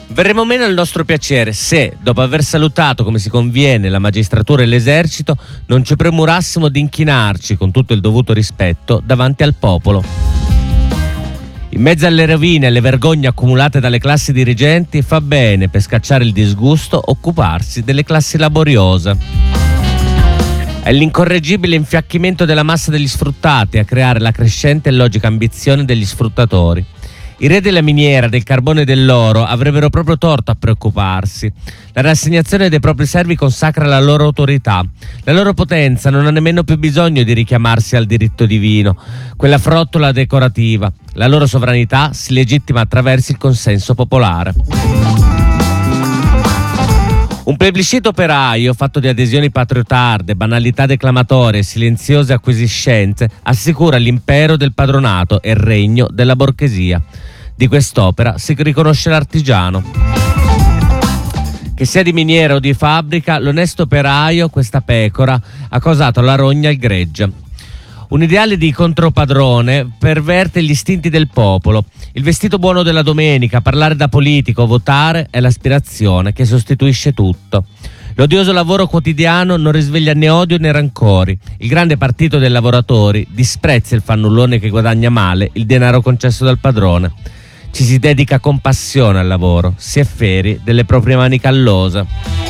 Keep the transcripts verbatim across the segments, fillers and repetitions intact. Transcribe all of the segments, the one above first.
Verremo meno al nostro piacere se, dopo aver salutato come si conviene la magistratura e l'esercito, non ci premurassimo di inchinarci, con tutto il dovuto rispetto, davanti al popolo. In mezzo alle rovine e alle vergogne accumulate dalle classi dirigenti, fa bene, per scacciare il disgusto, occuparsi delle classi laboriose. È l'incorreggibile infiacchimento della massa degli sfruttati a creare la crescente e logica ambizione degli sfruttatori. I re della miniera, del carbone e dell'oro avrebbero proprio torto a preoccuparsi. La rassegnazione dei propri servi consacra la loro autorità. La loro potenza non ha nemmeno più bisogno di richiamarsi al diritto divino, quella frottola decorativa. La loro sovranità si legittima attraverso il consenso popolare. Un plebiscito operaio fatto di adesioni patriotarde, banalità declamatorie e silenziose acquisiscenze assicura l'impero del padronato e il regno della borghesia. Di quest'opera si riconosce l'artigiano. Che sia di miniera o di fabbrica, l'onesto operaio, questa pecora, ha causato la rogna al gregge. Un ideale di contropadrone perverte gli istinti del popolo. Il vestito buono della domenica, parlare da politico, votare è l'aspirazione che sostituisce tutto. L'odioso lavoro quotidiano non risveglia né odio né rancori. Il grande partito dei lavoratori disprezza il fannullone che guadagna male il denaro concesso dal padrone. Ci si dedica con passione al lavoro, si è feri delle proprie mani callose.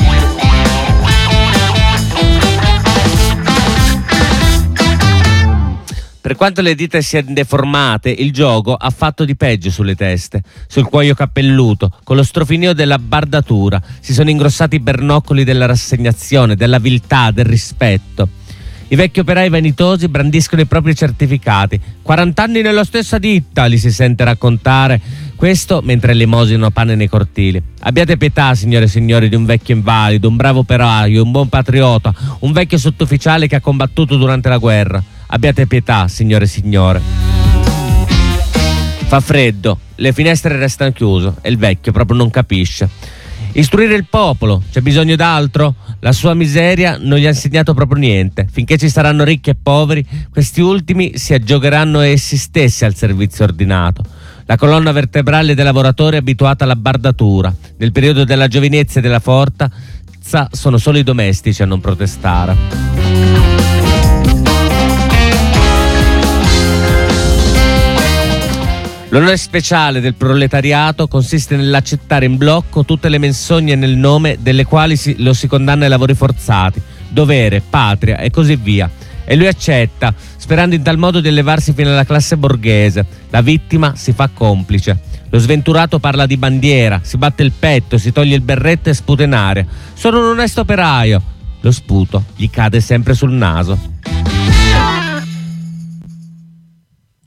Per quanto le dita siano deformate, il gioco ha fatto di peggio sulle teste. Sul cuoio cappelluto, con lo strofinio della bardatura, si sono ingrossati i bernoccoli della rassegnazione, della viltà, del rispetto. I vecchi operai vanitosi brandiscono i propri certificati. quarant'anni nella stessa ditta, li si sente raccontare. Questo mentre elemosinano pane nei cortili. Abbiate pietà, signore e signori, di un vecchio invalido, un bravo operaio, un buon patriota, un vecchio sottufficiale che ha combattuto durante la guerra. Abbiate pietà, signore e signore. Fa freddo, le finestre restano chiuse e il vecchio proprio non capisce. Istruire il popolo, c'è bisogno d'altro? La sua miseria non gli ha insegnato proprio niente. Finché ci saranno ricchi e poveri, questi ultimi si aggiogheranno essi stessi al servizio ordinato. La colonna vertebrale dei lavoratori è abituata alla bardatura. Nel periodo della giovinezza e della forza sono solo i domestici a non protestare. L'onore speciale del proletariato consiste nell'accettare in blocco tutte le menzogne nel nome delle quali si, lo si condanna ai lavori forzati, dovere, patria e così via. E lui accetta, sperando in tal modo di elevarsi fino alla classe borghese. La vittima si fa complice. Lo sventurato parla di bandiera, si batte il petto, si toglie il berretto e sputa in aria. Sono un onesto operaio. Lo sputo gli cade sempre sul naso.